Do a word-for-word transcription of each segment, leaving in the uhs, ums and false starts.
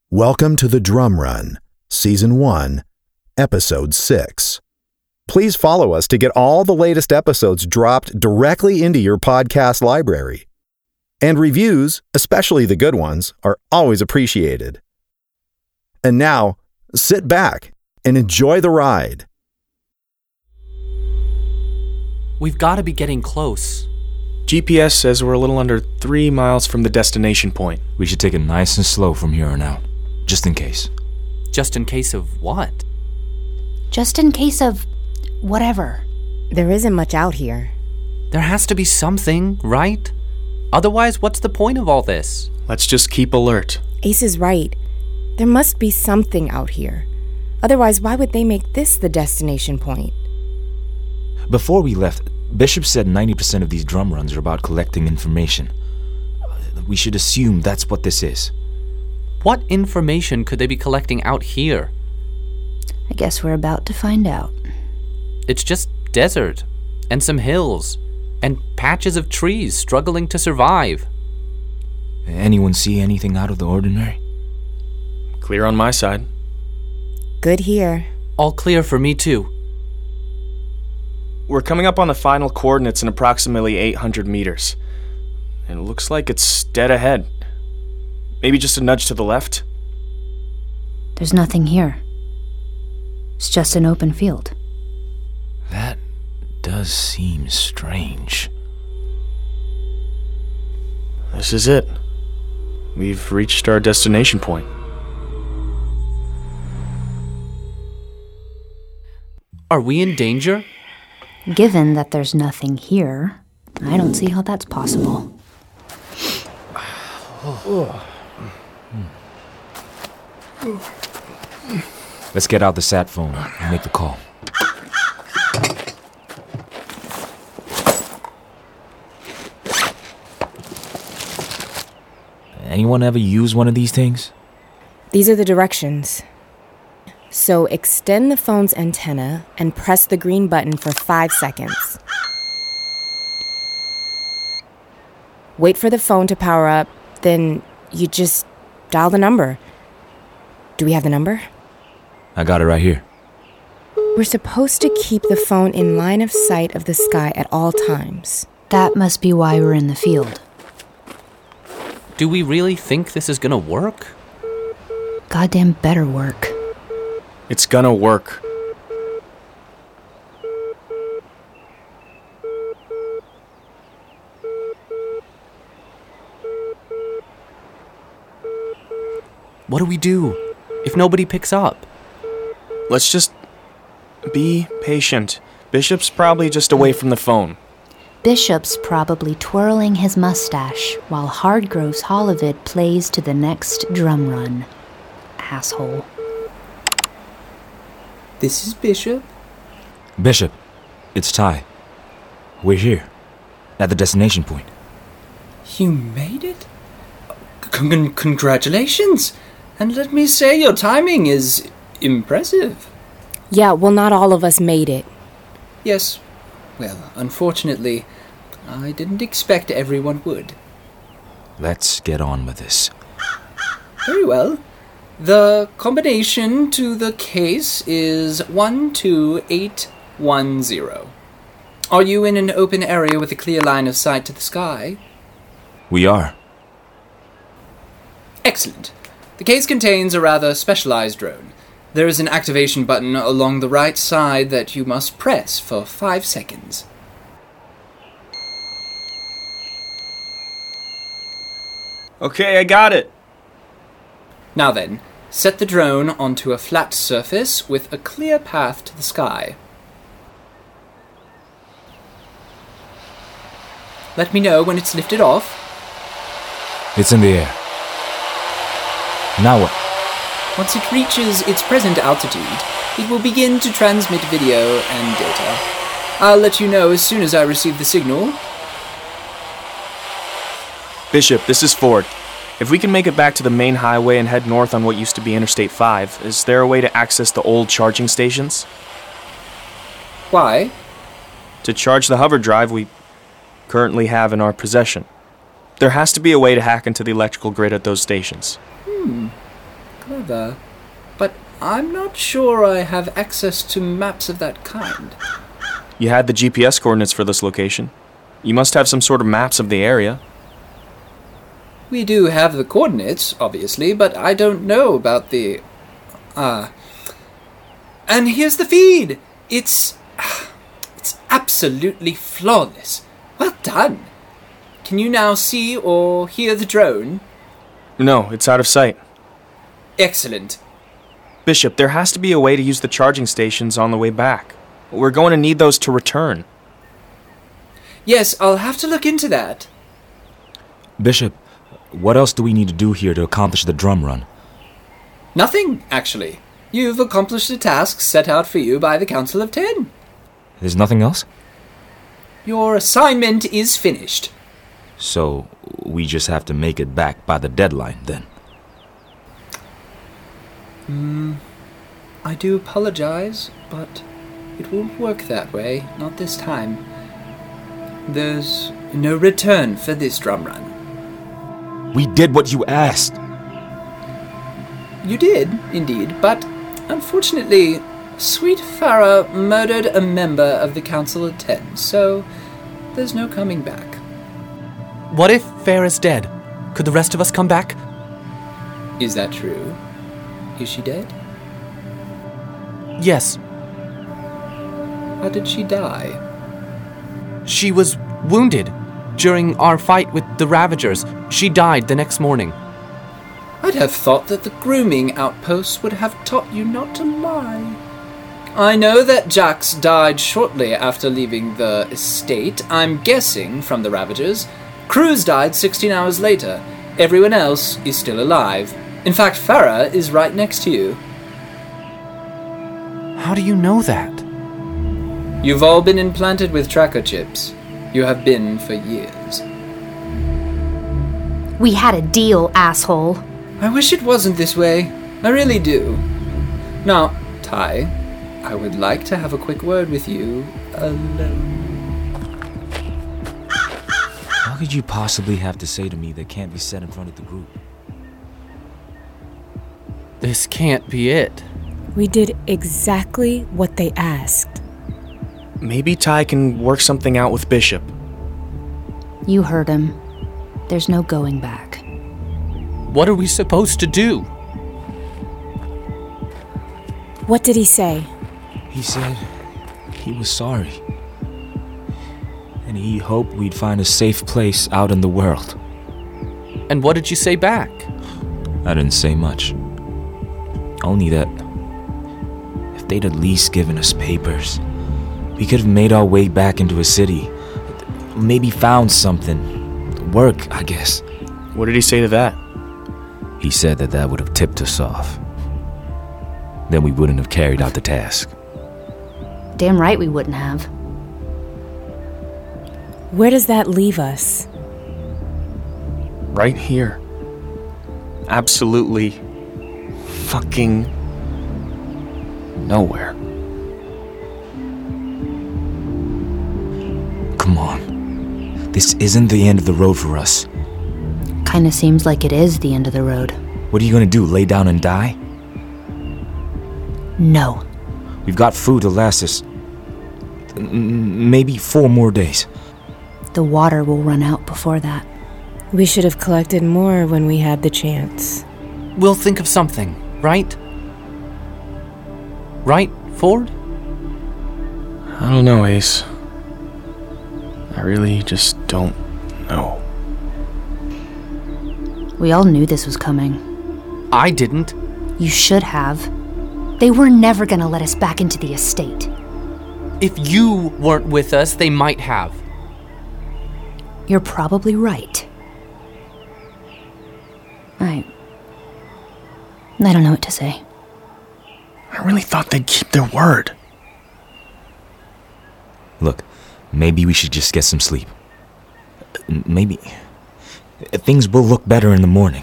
Welcome to The Drum Run, Season one, Episode six. Please follow us to get all the latest episodes dropped directly into your podcast library. And reviews, especially the good ones, are always appreciated. And now, sit back and enjoy the ride. We've got to be getting close. G P S says we're a little under three miles from the destination point. We should take it nice and slow from here on out, just in case. Just in case of what? Just in case of whatever. There isn't much out here. There has to be something, right? Otherwise, what's the point of all this? Let's just keep alert. Ace is right. There must be something out here. Otherwise, why would they make this the destination point? Before we left, Bishop said ninety percent of these drum runs are about collecting information. We should assume that's what this is. What information could they be collecting out here? I guess we're about to find out. It's just desert, and some hills, and patches of trees struggling to survive. Anyone see anything out of the ordinary? Clear on my side. Good here. All clear for me too. We're coming up on the final coordinates in approximately eight hundred meters. And it looks like it's dead ahead. Maybe just a nudge to the left? There's nothing here. It's just an open field. That does seem strange. This is it. We've reached our destination point. Are we in danger? Given that there's nothing here, I don't see how that's possible. Let's get out the sat phone and make the call. Anyone ever use one of these things? These are the directions. So extend the phone's antenna and press the green button for five seconds. Wait for the phone to power up, then you just dial the number. Do we have the number? I got it right here. We're supposed to keep the phone in line of sight of the sky at all times. That must be why we're in the field. Do we really think this is gonna work? Goddamn better work. It's gonna work. What do we do if nobody picks up? Let's just be patient. Bishop's probably just away from the phone. Bishop's probably twirling his mustache while Hardgrove's Holovid plays to the next drum run. Asshole. This is Bishop. Bishop, it's Ty. We're here, at the destination point. You made it? Con- congratulations! And let me say, your timing is impressive. Yeah, well, not all of us made it. Yes. Well, unfortunately, I didn't expect everyone would. Let's get on with this. Very well. The combination to the case is one two eight one zero. Are you in an open area with a clear line of sight to the sky? We are. Excellent. The case contains a rather specialized drone. There is an activation button along the right side that you must press for five seconds. Okay, I got it. Now then, set the drone onto a flat surface with a clear path to the sky. Let me know when it's lifted off. It's in the air. Now what? Once it reaches its present altitude, it will begin to transmit video and data. I'll let you know as soon as I receive the signal. Bishop, this is Ford. If we can make it back to the main highway and head north on what used to be Interstate five, is there a way to access the old charging stations? Why? To charge the hover drive we currently have in our possession. There has to be a way to hack into the electrical grid at those stations. Hmm. Clever. But I'm not sure I have access to maps of that kind. You had the G P S coordinates for this location. You must have some sort of maps of the area. We do have the coordinates, obviously, but I don't know about the... Ah. Uh, and here's the feed! It's... It's absolutely flawless. Well done. Can you now see or hear the drone? No, it's out of sight. Excellent. Bishop, there has to be a way to use the charging stations on the way back. We're going to need those to return. Yes, I'll have to look into that. Bishop, what else do we need to do here to accomplish the drum run? Nothing, actually. You've accomplished the tasks set out for you by the Council of Ten. There's nothing else? Your assignment is finished. So, we just have to make it back by the deadline, then? Hmm... I do apologize, but it won't work that way, not this time. There's no return for this drum run. We did what you asked! You did, indeed, but unfortunately, Sweet Farah murdered a member of the Council of Ten, so there's no coming back. What if Farah's dead? Could the rest of us come back? Is that true? Is she dead? Yes. How did she die? She was wounded during our fight with the Ravagers. She died the next morning. I'd have thought that the grooming outposts would have taught you not to lie. I know that Jax died shortly after leaving the estate, I'm guessing from the Ravagers. Cruz died sixteen hours later. Everyone else is still alive. In fact, Farah is right next to you. How do you know that? You've all been implanted with tracker chips. You have been for years. We had a deal, asshole. I wish it wasn't this way. I really do. Now, Ty, I would like to have a quick word with you alone. How could you possibly have to say to me that can't be said in front of the group? This can't be it. We did exactly what they asked. Maybe Ty can work something out with Bishop. You heard him. There's no going back. What are we supposed to do? What did he say? He said he was sorry. And he hoped we'd find a safe place out in the world. And what did you say back? I didn't say much. Only that if they'd at least given us papers, we could have made our way back into a city. Maybe found something. Work, I guess. What did he say to that? He said that that would have tipped us off. Then we wouldn't have carried out the task. Damn right we wouldn't have. Where does that leave us? Right here. Absolutely fucking nowhere. Come on. This isn't the end of the road for us. Kinda seems like it is the end of the road. What are you gonna do, lay down and die? No. We've got food to last us m- maybe four more days. The water will run out before that. We should have collected more when we had the chance. We'll think of something, right? Right, Ford? I don't know, Ace. I really just don't know. We all knew this was coming. I didn't. You should have. They were never gonna let us back into the estate. If you weren't with us, they might have. You're probably right. I... I don't know what to say. I really thought they'd keep their word. Look, maybe we should just get some sleep. Maybe... things will look better in the morning.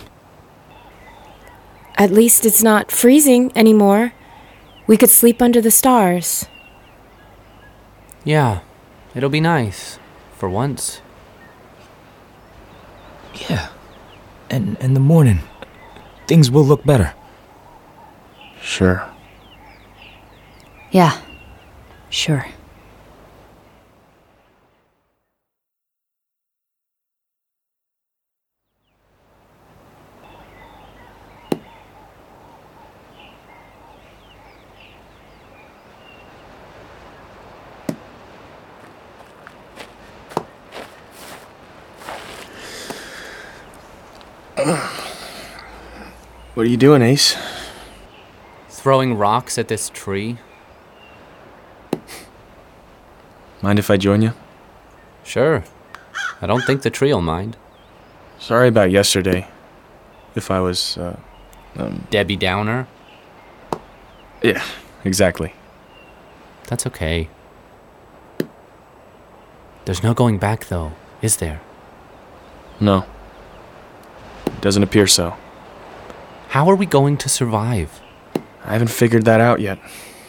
At least it's not freezing anymore. We could sleep under the stars. Yeah, it'll be nice. For once. Yeah. And in the morning, things will look better. Sure. Yeah, sure. What are you doing, Ace? Throwing rocks at this tree? Mind if I join you? Sure. I don't think the tree'll mind. Sorry about yesterday. If I was, uh, um... Debbie Downer? Yeah, exactly. That's okay. There's no going back, though, is there? No. Doesn't appear so. How are we going to survive? I haven't figured that out yet.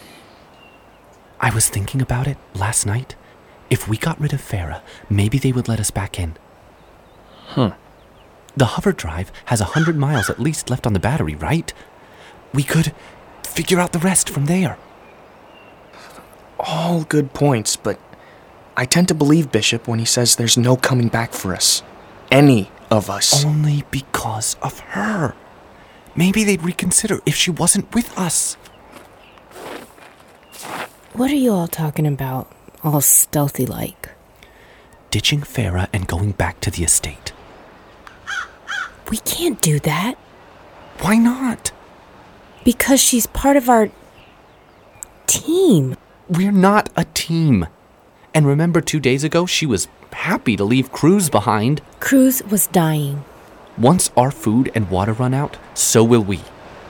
I was thinking about it last night. If we got rid of Farah, maybe they would let us back in. Huh. The hover drive has a hundred miles at least left on the battery, right? We could figure out the rest from there. All good points, but I tend to believe Bishop when he says there's no coming back for us. Any of us. Only because of her. Maybe they'd reconsider if she wasn't with us. What are you all talking about? All stealthy-like. Ditching Farah and going back to the estate. We can't do that. Why not? Because she's part of our team. We're not a team. And remember two days ago, she was happy to leave Cruz behind. Cruz was dying. Once our food and water run out, so will we.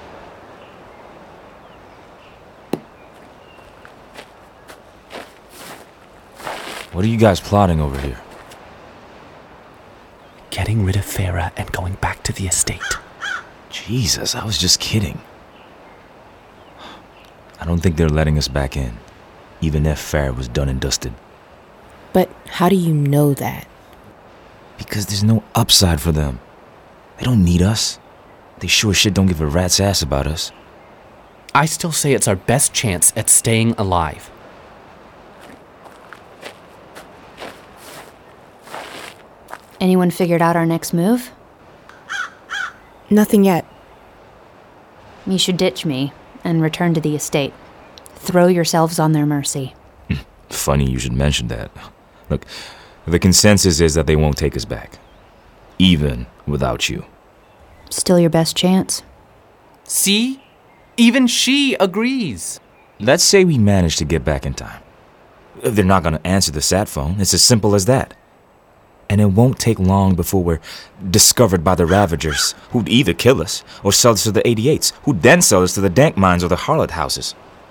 What are you guys plotting over here? Getting rid of Farah and going back to the estate. Jesus, I was just kidding. I don't think they're letting us back in, even if Farah was done and dusted. But how do you know that? Because there's no upside for them. They don't need us. They sure as shit don't give a rat's ass about us. I still say it's our best chance at staying alive. Anyone figured out our next move? Nothing yet. You should ditch me and return to the estate. Throw yourselves on their mercy. Funny you should mention that. Look, the consensus is that they won't take us back. Even without you. Still your best chance. See? Even she agrees. Let's say we manage to get back in time. They're not going to answer the sat phone. It's as simple as that. And it won't take long before we're discovered by the Ravagers, who'd either kill us or sell us to the eighty-eights, who'd then sell us to the Dank Mines or the Harlot Houses.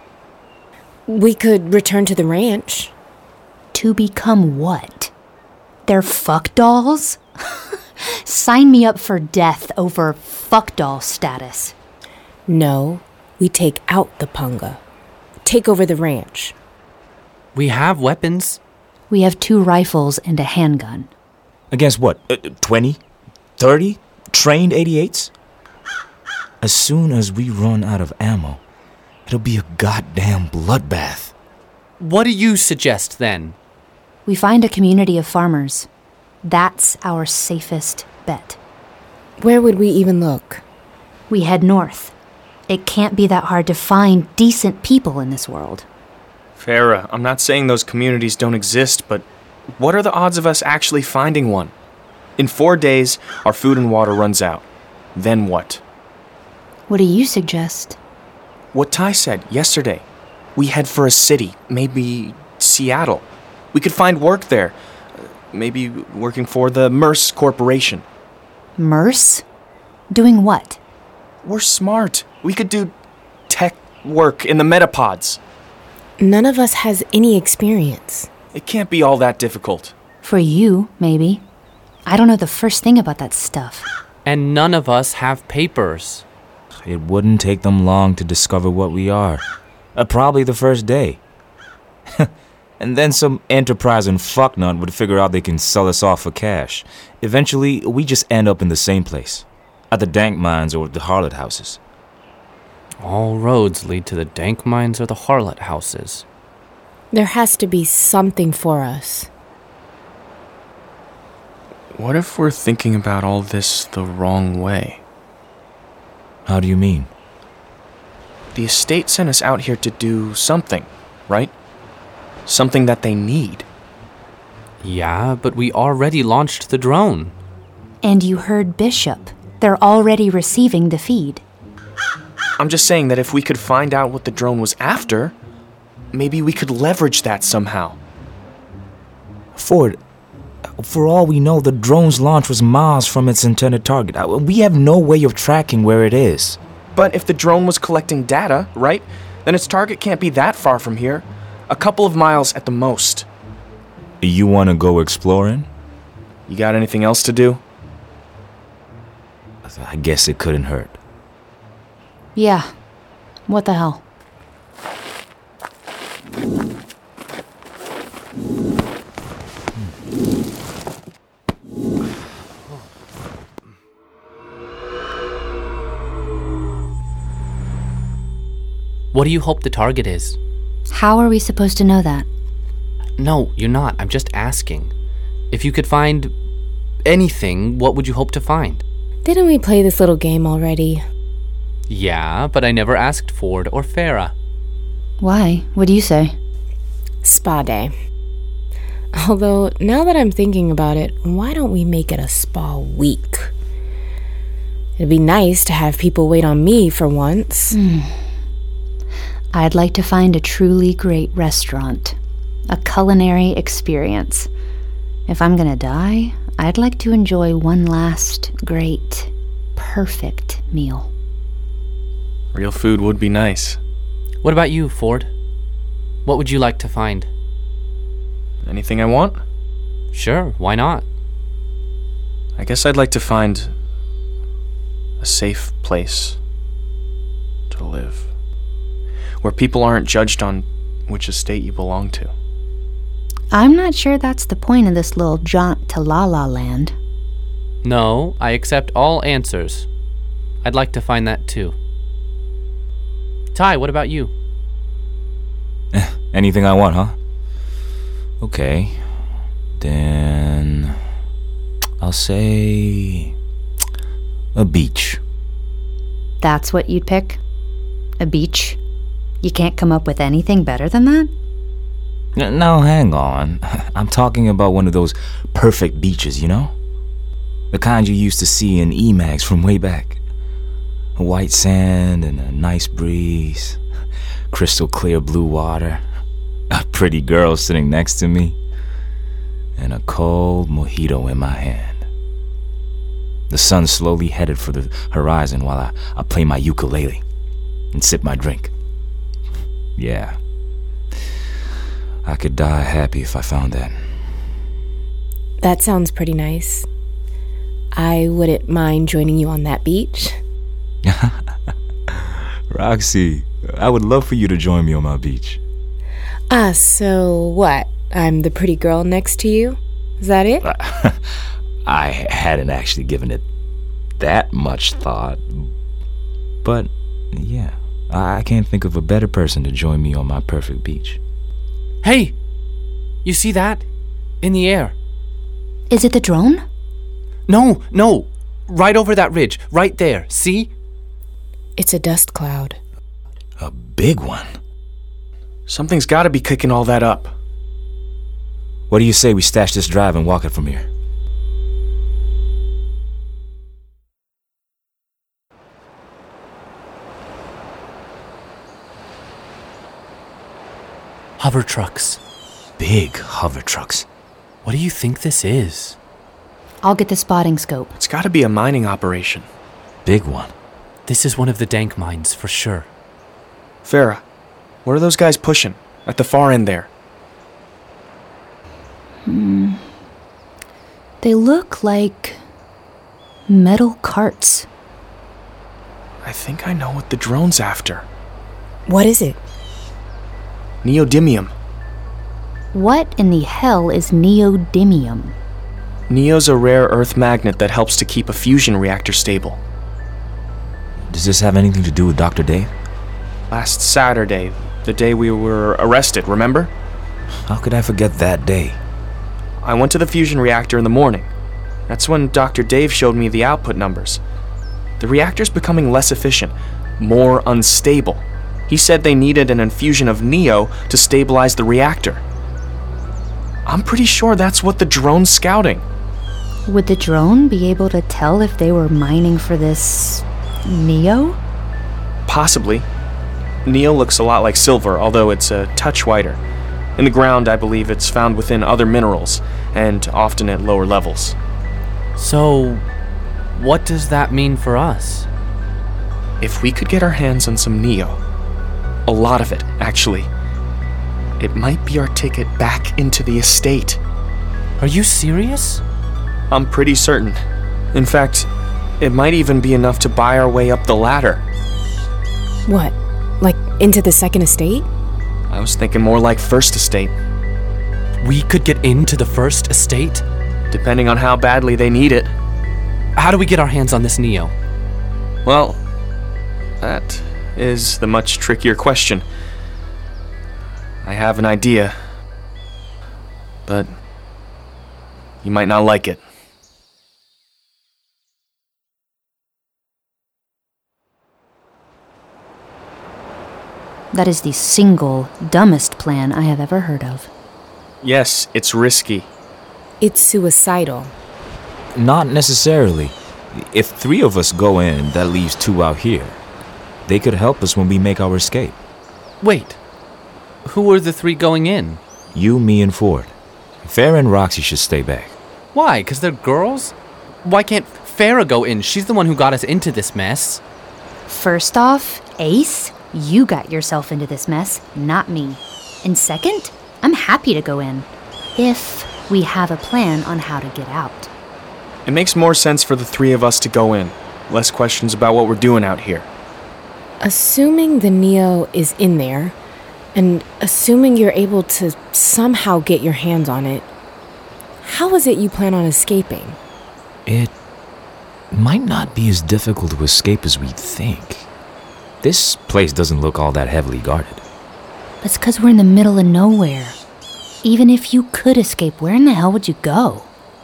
We could return to the ranch. To become what? Their fuck dolls? Sign me up for death over fuck doll status. No, we take out the Punga. Take over the ranch. We have weapons. We have two rifles and a handgun. Against what? Uh, twenty? thirty? Trained eighty-eights? As soon as we run out of ammo, it'll be a goddamn bloodbath. What do you suggest, then? We find a community of farmers. That's our safest bet. Where would we even look? We head north. It can't be that hard to find decent people in this world. Farah, I'm not saying those communities don't exist, but what are the odds of us actually finding one? In four days, our food and water runs out. Then what? What do you suggest? What Ty said yesterday. We head for a city, maybe Seattle. We could find work there. Maybe working for the Merce Corporation. Merce? Doing what? We're smart. We could do tech work in the metapods. None of us has any experience. It can't be all that difficult. For you, maybe. I don't know the first thing about that stuff. And none of us have papers. It wouldn't take them long to discover what we are. Uh, probably the first day. And then some enterprising fucknut would figure out they can sell us off for cash. Eventually, we just end up in the same place. At the Dank Mines or the Harlot Houses. All roads lead to the dank mines or the harlot houses. There has to be something for us. What if we're thinking about all this the wrong way? How do you mean? The estate sent us out here to do something, right? Something that they need. Yeah, but we already launched the drone. And you heard Bishop. They're already receiving the feed. I'm just saying that if we could find out what the drone was after, maybe we could leverage that somehow. Ford, for all we know, the drone's launch was miles from its intended target. We have no way of tracking where it is. But if the drone was collecting data, right, then its target can't be that far from here. A couple of miles at the most. You want to go exploring? You got anything else to do? I guess it couldn't hurt. Yeah. What the hell? What do you hope the target is? How are we supposed to know that? No, you're not. I'm just asking. If you could find anything, what would you hope to find? Didn't we play this little game already? Yeah, but I never asked Ford or Farah. Why? What do you say? Spa day. Although, now that I'm thinking about it, why don't we make it a spa week? It'd be nice to have people wait on me for once. Mm. I'd like to find a truly great restaurant. A culinary experience. If I'm gonna die, I'd like to enjoy one last great, perfect meal. Real food would be nice. What about you, Ford? What would you like to find? Anything I want? Sure, why not? I guess I'd like to find a safe place to live. Where people aren't judged on which estate you belong to. I'm not sure that's the point of this little jaunt to La La Land. No, I accept all answers. I'd like to find that too. Ty, what about you? Anything I want, huh? Okay. Then I'll say a beach. That's what you'd pick? A beach? You can't come up with anything better than that? No, hang on. I'm talking about one of those perfect beaches, you know? The kind you used to see in E-Mags from way back. White sand and a nice breeze. Crystal clear blue water. A pretty girl sitting next to me. And a cold mojito in my hand. The sun slowly headed for the horizon while I, I play my ukulele and sip my drink. Yeah. I could die happy if I found that. That sounds pretty nice. I wouldn't mind joining you on that beach. Roxy, I would love for you to join me on my beach. Ah, so what? I'm the pretty girl next to you? Is that it? I hadn't actually given it that much thought. But, yeah, I can't think of a better person to join me on my perfect beach. Hey! You see that? In the air. Is it the drone? No, no! Right over that ridge. Right there. See? It's a dust cloud. A big one. Something's gotta be kicking all that up. What do you say we stash this drive and walk it from here? Hover trucks. Big hover trucks. What do you think this is? I'll get the spotting scope. It's gotta be a mining operation. Big one. This is one of the dank mines, for sure. Farah, what are those guys pushing? At the far end there. Hmm. They look like metal carts. I think I know what the drone's after. What is it? Neodymium. What in the hell is neodymium? Neo's a rare earth magnet that helps to keep a fusion reactor stable. Does this have anything to do with Doctor Dave? Last Saturday, the day we were arrested, remember? How could I forget that day? I went to the fusion reactor in the morning. That's when Doctor Dave showed me the output numbers. The reactor's becoming less efficient, more unstable. He said they needed an infusion of Neo to stabilize the reactor. I'm pretty sure that's what the drone's scouting. Would the drone be able to tell if they were mining for this Neo? Possibly. Neo looks a lot like silver, although it's a touch whiter. In the ground, I believe it's found within other minerals, and often at lower levels. So, what does that mean for us? If we could get our hands on some Neo, a lot of it, actually, it might be our ticket back into the estate. Are you serious? I'm pretty certain. In fact, it might even be enough to buy our way up the ladder. What? Like into the second estate? I was thinking more like first estate. We could get into the first estate? Depending on how badly they need it. How do we get our hands on this Neo? Well, that is the much trickier question. I have an idea, but you might not like it. That is the single dumbest plan I have ever heard of. Yes, it's risky. It's suicidal. Not necessarily. If three of us go in, that leaves two out here. They could help us when we make our escape. Wait. Who are the three going in? You, me, and Ford. Farah and Roxy should stay back. Why? Because they're girls? Why can't Farah go in? She's the one who got us into this mess. First off, Ace, you got yourself into this mess, not me. And second, I'm happy to go in, if we have a plan on how to get out. It makes more sense for the three of us to go in. Less questions about what we're doing out here. Assuming the Neo is in there, and assuming you're able to somehow get your hands on it, how is it you plan on escaping? It might not be as difficult to escape as we think. This place doesn't look all that heavily guarded. That's because we're in the middle of nowhere. Even if you could escape, where in the hell would you go?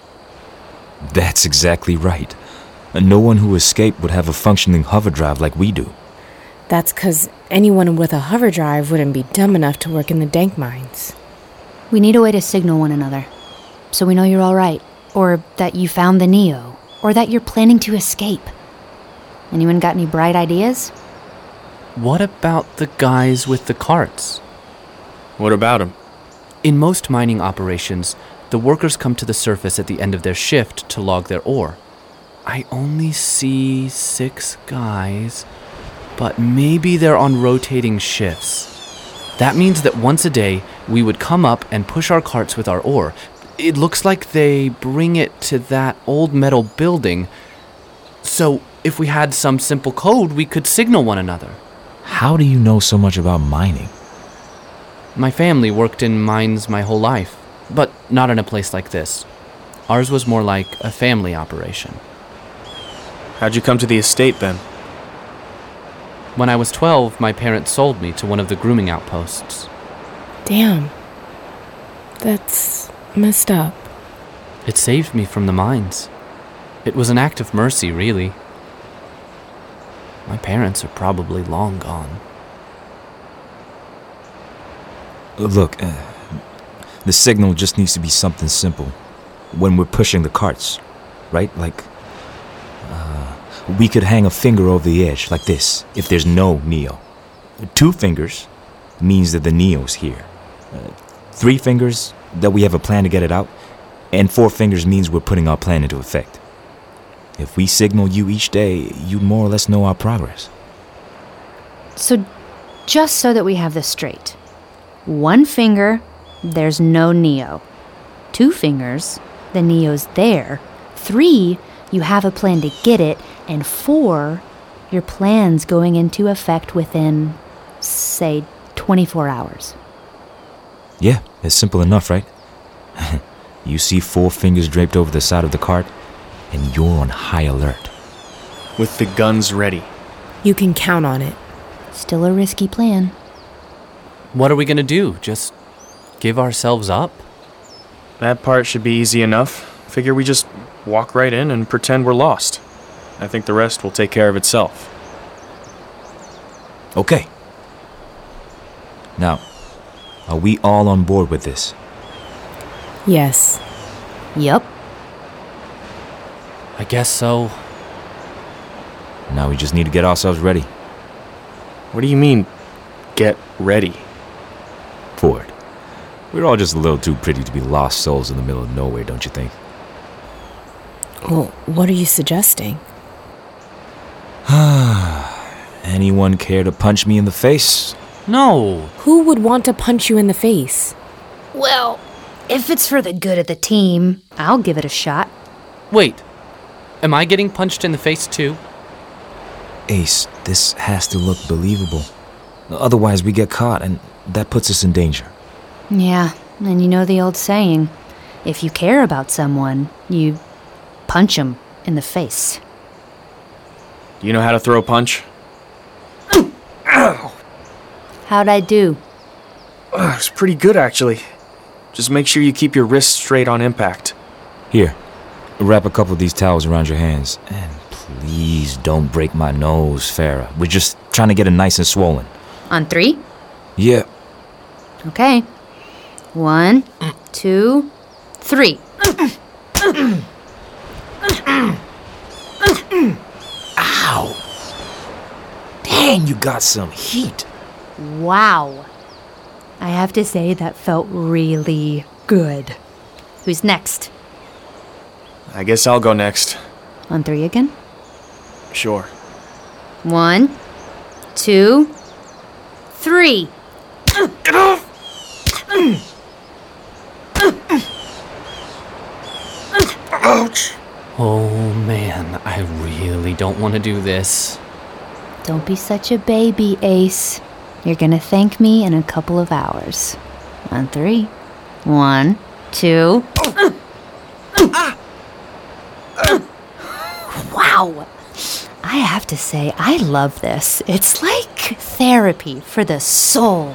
That's exactly right. And no one who escaped would have a functioning hover drive like we do. That's because anyone with a hover drive wouldn't be dumb enough to work in the dank mines. We need a way to signal one another, so we know you're all right, or that you found the Neo, or that you're planning to escape. Anyone got any bright ideas? What about the guys with the carts? What about them? In most mining operations, the workers come to the surface at the end of their shift to log their ore. I only see six guys, but maybe they're on rotating shifts. That means that once a day, we would come up and push our carts with our ore. It looks like they bring it to that old metal building. So if we had some simple code, we could signal one another. How do you know so much about mining? My family worked in mines my whole life, but not in a place like this. Ours was more like a family operation. How'd you come to the estate then? When I was twelve, my parents sold me to one of the grooming outposts. Damn. That's messed up. It saved me from the mines. It was an act of mercy, really. My parents are probably long gone. Look, uh, the signal just needs to be something simple. When we're pushing the carts, right? Like, uh, we could hang a finger over the edge, like this, if there's no Neo. Two fingers means that the Neo's here. Uh, three fingers, that we have a plan to get it out. And four fingers means we're putting our plan into effect. If we signal you each day, you'd more or less know our progress. So, just so that we have this straight. One finger, there's no Neo. Two fingers, the Neo's there. Three, you have a plan to get it. And four, your plan's going into effect within, say, twenty-four hours. Yeah, it's simple enough, right? You see four fingers draped over the side of the cart, and you're on high alert. With the guns ready. You can count on it. Still a risky plan. What are we gonna do? Just give ourselves up? That part should be easy enough. Figure we just walk right in and pretend we're lost. I think the rest will take care of itself. Okay. Now, are we all on board with this? Yes. Yup. I guess so. Now we just need to get ourselves ready. What do you mean, get ready? Ford, we're all just a little too pretty to be lost souls in the middle of nowhere, don't you think? Well, what are you suggesting? Anyone care to punch me in the face? No. Who would want to punch you in the face? Well, if it's for the good of the team, I'll give it a shot. Wait. Am I getting punched in the face too? Ace, this has to look believable. Otherwise, we get caught, and that puts us in danger. Yeah, and you know the old saying, if you care about someone, you punch them in the face. You know how to throw a punch? How'd I do? Uh, it's pretty good, actually. Just make sure you keep your wrists straight on impact. Here, wrap a couple of these towels around your hands. And please don't break my nose, Farah. We're just trying to get it nice and swollen. On three? Yeah. Okay. One, two, three. Ow! Dang, you got some heat. Wow. I have to say that felt really good. Who's next? I guess I'll go next. On three again? Sure. One, two, three. Get off! Ouch! Oh man, I really don't want to do this. Don't be such a baby, Ace. You're gonna thank me in a couple of hours. On three. One, two. Wow. I have to say, I love this. It's like therapy for the soul.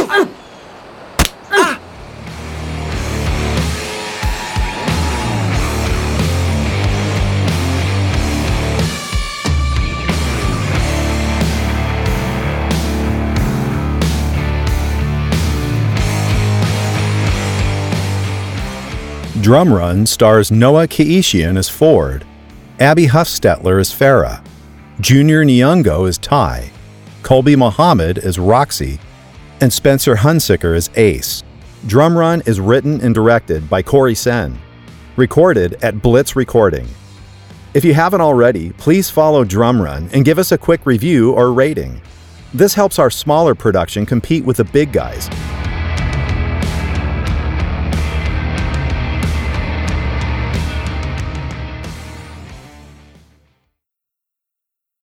Drum Run stars Noah Keishian as Ford, Abby Huffstetler as Farah, Junior Nyong'o as Ty, Colby Muhammad as Roxy, and Spencer Hunsicker as Ace. Drum Run is written and directed by Corey Sen. Recorded at Blitz Recording. If you haven't already, please follow Drum Run and give us a quick review or rating. This helps our smaller production compete with the big guys.